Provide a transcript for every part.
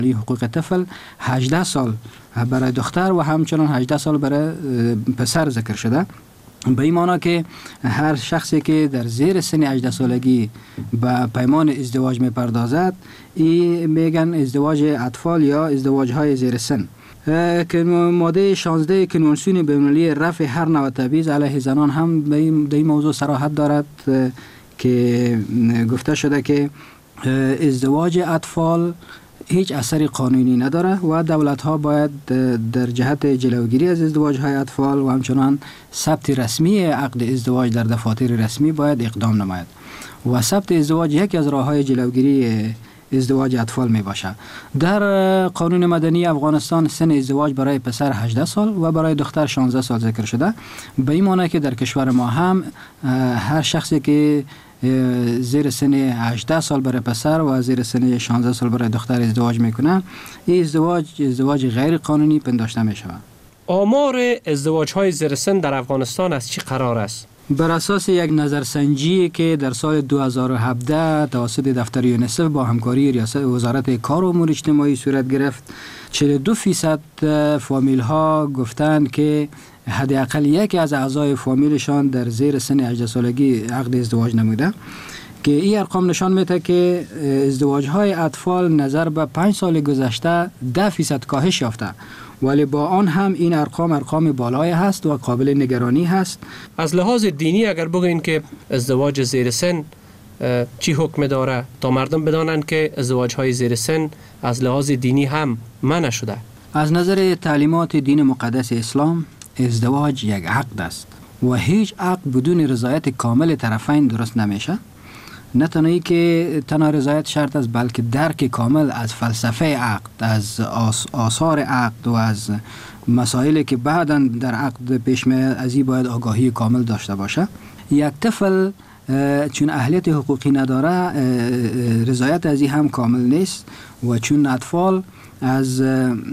حقوق طفل 18 سال برای دختر و همچنان 18 سال برای پسر ذکر شده. به این معنی که هر شخصی که در زیر سن 18 سالگی به پیمان ازدواج میپردازد، این میگن ازدواج اطفال یا ازدواج های زیر سن. که ماده 16 کنوانسیون بین‌المللی رفع هر نوع تبعیض علیه زنان هم در این موضوع صراحت دارد که گفته شده که ازدواج اطفال هیچ اثری قانونی نداره و دولت ها باید در جهت جلوگیری از ازدواج های اطفال و همچنان ثبت رسمی عقد ازدواج در دفاتر رسمی باید اقدام نماید و ثبت ازدواج یکی از راه های جلوگیری ازدواج اطفال می باشه. در قانون مدنی افغانستان سن ازدواج برای پسر 18 سال و برای دختر 16 سال ذکر شده. به این معنی که در کشور ما هم هر شخصی که زیر سن 18 سال برای پسر و زیر سن 16 سال برای دختر ازدواج میکنه، این ازدواج غیر قانونی پنداشته می شود. آمار ازدواج های زیر سن در افغانستان از چی قرار است؟ بر اساس یک نظرسنجی که در سال 2017 توسط دفتر یونیسف با همکاری ریاست وزارت کار و امور اجتماعی صورت گرفت، 42% فامیل ها گفتند که حداقل یکی از اعضای فامیلشان در زیر سن 18 سالگی عقد ازدواج نموده، که این ارقام نشان میده که ازدواج های اطفال نظر به 5 سال گذشته 10% کاهش یافته، ولی با آن هم این ارقام بالای هست و قابل نگرانی هست. از لحاظ دینی اگر بگوین که ازدواج زیر سن چی حکم داره تا مردم بدانند که ازدواج های زیر سن از لحاظ دینی هم منع شده؟ از نظر تعلیمات دین مقدس اسلام ازدواج یک عقد است و هیچ عقد بدون رضایت کامل طرفین درست نمیشه. نه تنهایی که تنها رضایت شرط است، بلکه درک کامل از فلسفه عقد، از آثار عقد و از مسائلی که بعداً در عقد پیش میاد، از این باید آگاهی کامل داشته باشه. یک طفل چون اهلیت حقوقی نداره رضایت از این هم کامل نیست و چون اطفال از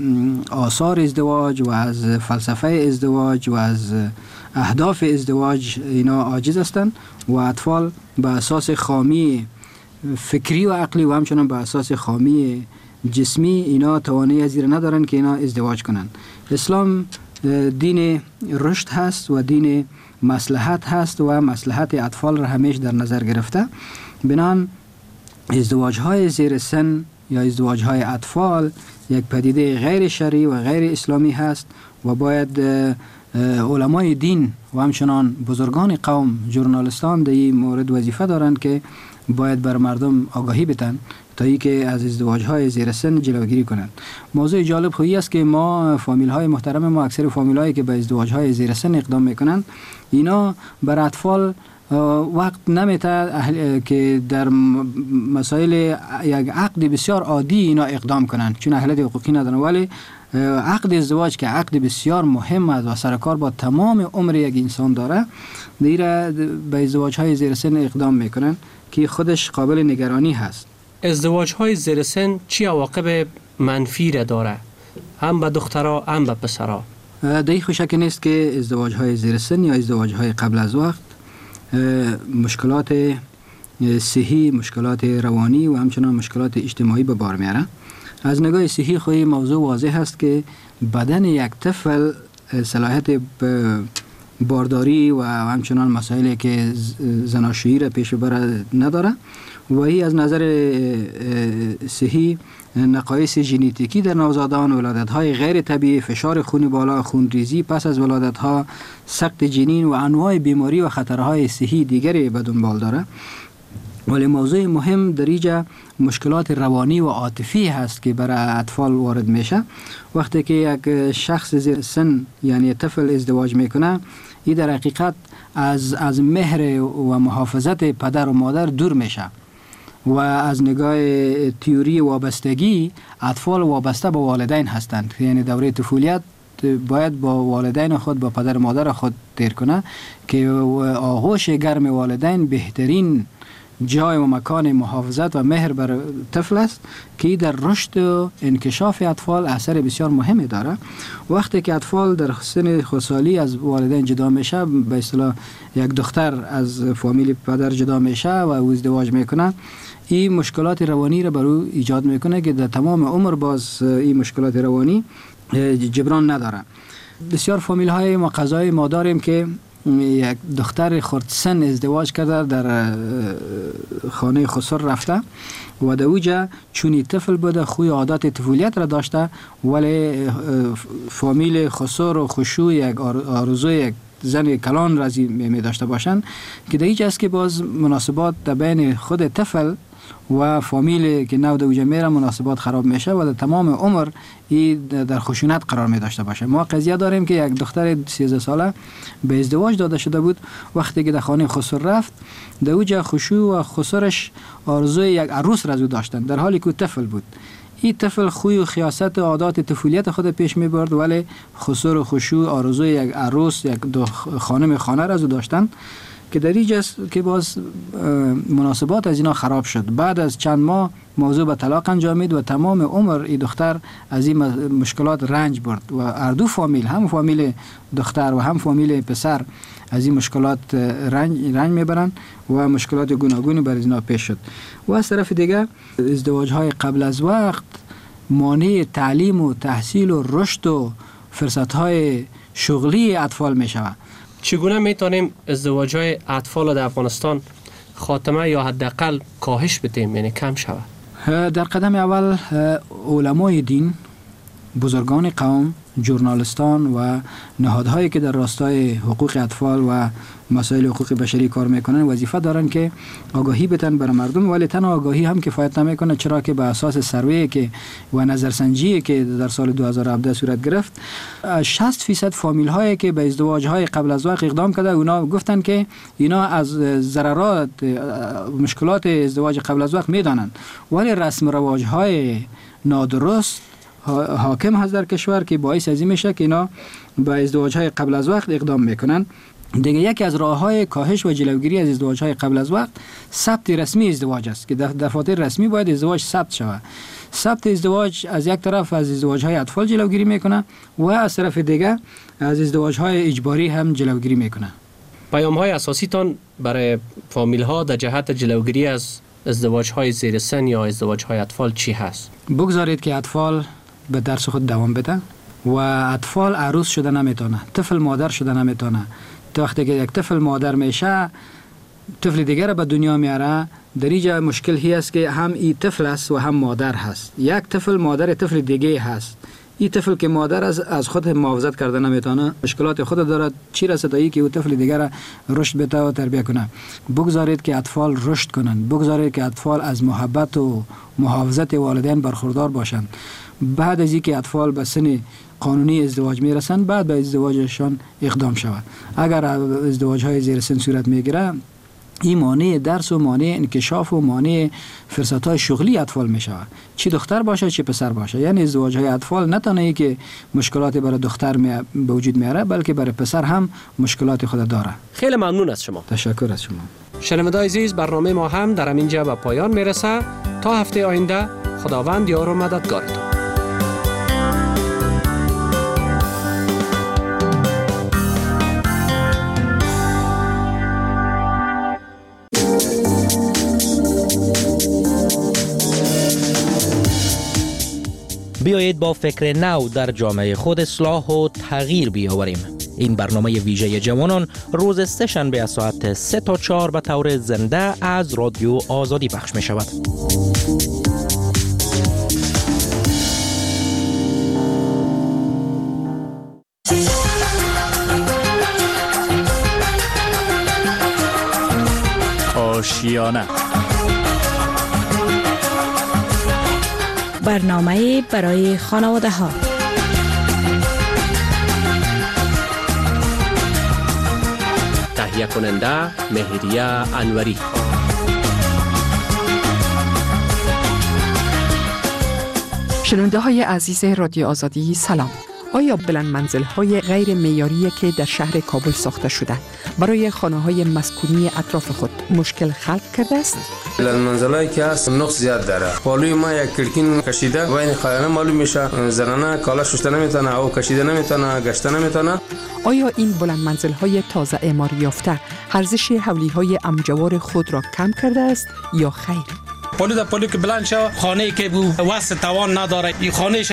آثار ازدواج و از فلسفه ازدواج و از اهداف ازدواج اینا عاجز هستند و اطفال به اساس خامی فکری و عقلی و همچنان به اساس خامی جسمی اینا توانایی از این ندارن که اینا ازدواج کنن. اسلام دین رشد هست و دین مصلحت هست و مصلحت اطفال را همیشه در نظر گرفته. بنان ازدواج های زیر سن یا ازدواج های اطفال یک پدیده غیر شرعی و غیر اسلامی هست و باید علمای دین و همچنان بزرگان قوم، ژورنالیستان در این مورد وظیفه دارند که باید بر مردم آگاهی بدن تا اینکه از ازدواج های زیر سن جلوگیری کنند. موضوع جالب خویی است که ما فامیل های محترم ما، اکثر فامیل هایی که به ازدواج های زیر سن اقدام میکنند، اینا بر اطفال وقت نمیته که در مسائل یک عقد بسیار عادی اینا اقدام کنند چون اهلیت حقوقی ندارن، ولی عقد ازدواج که عقد بسیار مهم است و سرکار با تمام عمر یک انسان داره، دیره به ازدواج های زیر سن اقدام میکنن که خودش قابل نگرانی هست. ازدواج های زیر سن چی عواقب منفی را داره؟ هم به دخترها هم به پسرها؟ در شک نیست که ازدواج های زیر سن یا ازدواج های قبل از وقت مشکلات صحی، مشکلات روانی و همچنان مشکلات اجتماعی به بار میاره. از نگاه صحی خواهی موضوع واضح است که بدن یک طفل صلاحیت بارداری و همچنان مسائلی که زناشویی را پیش بر نداره و این از نظر صحی نقایص ژنتیکی در نوزادان، ولادت‌های غیر طبیعی، فشار خون بالا، خونریزی پس از ولادت‌ها، سقط جنین و انواع بیماری و خطرهای صحی دیگری به دنبال داره. ولی موضوع مهم در اینجا مشکلات روانی و عاطفی هست که برای اطفال وارد میشه. وقتی که یک شخص زیر سن یعنی طفل ازدواج میکنه، این در حقیقت از مهر و محافظت پدر و مادر دور میشه و از نگاه تئوری وابستگی اطفال وابسته به والدین هستند، یعنی دوره طفولیت باید با والدین خود، با پدر و مادر خود تیر کنه که آغوش گرم والدین بهترین جای و مکان محافظت و مهر بر طفل است که در رشد و انکشاف اطفال اثر بسیار مهمی داره. وقتی که اطفال در سن خردسالی از والدین جدا میشه، به اصطلاح یک دختر از فامیل پدر جدا میشه و ازدواج میکنه، این مشکلات روانی را برای ایجاد میکنه که در تمام عمر باز این مشکلات روانی جبران نداره. بسیار فامیل های ما قضای ما داریم که یک دختر خردسن ازدواج کرده، در خانه خسر رفته و در اوجا چونی طفل بوده، خوی عادات طفولیت را داشته، ولی فامیل خسر و خشوع یک آرزوی یک زن کلان رازی می داشته باشند که در اینجا است که باز مناسبات در بین خود طفل و فامیل که نو در اوجا میره مناسبات خراب میشه و در تمام عمر در خشونت قرار می داشته باشه. ما قضیه داریم که یک دختر 13 ساله به ازدواج داده شده بود، وقتی که در خانه خسر رفت در اوجا خشوع و خسرش آرزوی یک عروس را داشتن در حالی که طفل بود. این طفل خوی و خیاست و عادات طفولیت خود پیش می برد، ولی خسر و خشوع آرزوی یک عروس، یک خانه را داشتن که در اینجا که باز مناسبات از اینا خراب شد. بعد از چند ماه موضوع به طلاق انجامید و تمام عمر این دختر از این مشکلات رنج برد و اردو فامیل، هم فامیل دختر و هم فامیل پسر، از این مشکلات رنج میبرن و مشکلات گوناگونی بر اینا پیش شد. و از طرف دیگه ازدواج های قبل از وقت مانع تعلیم و تحصیل و رشد و فرصت های شغلی اطفال می شود. چگونه میتونیم ازدواج های اطفال در افغانستان خاتمه یا حداقل کاهش بدیم، یعنی کم شود؟ در قدم اول علمای دین، بزرگان قوم، ژورنالیستان و نهادهایی که در راستای حقوق اطفال و مسائل حقوق بشری کار میکنن وظیفه دارن که آگاهی بدن برای مردم، ولی تنها آگاهی هم کفایت نمیکنه، چرا که به اساس سروی که و نظرسنجی که در سال 2017 صورت گرفت 60% فامیل هایی که به ازدواج های قبل از وقت اقدام کرده اونا گفتن که اینا از ضررات مشکلات ازدواج قبل از وقت میدانند، ولی رسم رواج های نادرست حاکم هست در کشور که باعث از این میشه که اینا به ازدواج های قبل از وقت اقدام میکنن. دیگه یکی از راه‌های کاهش و جلوگیری از ازدواج های قبل از وقت ثبت رسمی ازدواج است که در دفاتر رسمی باید ازدواج ثبت شود. ثبت ازدواج از یک طرف از ازدواج های اطفال جلوگیری میکنه و از طرف دیگه از ازدواج های اجباری هم جلوگیری میکنه. پیام های اساسی تان برای فامیل ها در جهت جلوگیری از ازدواج های زیر سن یا ازدواج های اطفال چی هست؟ بگذارید که اطفال به درس خود دوام بده و اطفال عروس شده نمیتونه، طفل مادر شده نمیتونه. وقتی که یک طفل مادر میشه طفل دیگر به دنیا میاره، در اینجا مشکل هی است که هم این طفل است و هم مادر هست. یک طفل مادر طفل دیگه هست. این طفل که مادر از خود محافظت کرده نمیتونه، مشکلات خود داره، چی رسه تا ای که او طفل دیگر رشد بده و تربیت کنه. بگذارید که اطفال رشد کنند، بگذارید که اطفال از محبت و محافظت والدین برخوردار باشند. بعد از اینکه اطفال به سن قانونی ازدواج میرسند بعد به ازدواجشان اقدام شود. اگر ازدواج های زیر سن صورت میگیره این مانع درس و مانع انکشاف و مانع فرصت های شغلی اطفال می شود، چی دختر باشه چی پسر باشه. یعنی ازدواج های اطفال نه تنها که مشکلات برای دختر به وجود میاره بلکه برای پسر هم مشکلات خود داره. خیلی ممنون از شما. تشکر از شما. شنوندگان عزیز، برنامه ما هم در همینجا به پایان میرسه. تا هفته آینده خداوند یار و مددگارتون. بیایید با فکر نو در جامعه خود اصلاح و تغییر بیاوریم. این برنامه ویژه جوانان روز سه شنبه از ساعت 3 تا 4 به طور زنده از رادیو آزادی پخش می شود. آشیانه، برنامه برای خانواده ها. تهیه کننده مهریه انوری. شنونده های عزیز رادیو آزادی سلام. آیا بلند منزل های غیر معیاری که در شهر کابل ساخته شده برای خانه های مسکونی اطراف خود مشکل خلق کرده است؟ بلند منزل هایی که هست نقص زیاد داره. پالوی ما یک کلکین کشیده و این خیانه معلوم میشه، زنانه کالا شسته نمیتونه او کشیده نمیتونه گشته نمیتونه. آیا این بلند منزل های تازه اعمار یافته ارزش حولی های امجوار خود را کم کرده است یا خیر؟ پالو که بلند شو، خانه که واسه توان نداره، این خانه